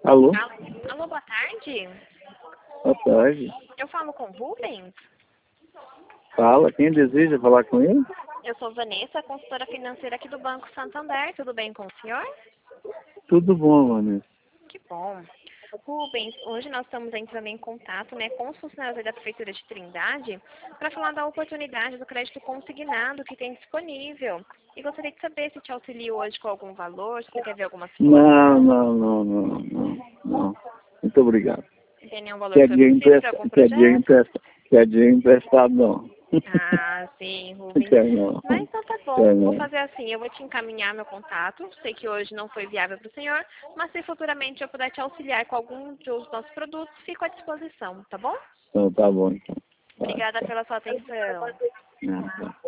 Alô? Alô, boa tarde. Boa tarde. Eu falo com o Rubens. Fala, quem deseja falar com ele? Eu sou Vanessa, consultora financeira aqui do Banco Santander. Tudo bem com o senhor? Tudo bom, Vanessa. Que bom. Rubens, hoje nós estamos entrando em contato, com os funcionários aí da Prefeitura de Trindade para falar da oportunidade do crédito consignado que tem disponível. E gostaria de saber se te auxilio hoje com algum valor, se você quer ver alguma situação. Não. Muito obrigado. Não tem nenhum valor Quer que eu dinheiro preciso para algum projeto? quer dinheiro emprestado, não. Ah, sim, Rubens. Quer não. Mas então tá bom, Quer vou não. fazer assim, eu vou te encaminhar meu contato, sei que hoje não foi viável para o senhor, mas se futuramente eu puder te auxiliar com algum dos nossos produtos, fico à disposição, tá bom? Então tá bom, então. Obrigada pela sua atenção. Tá.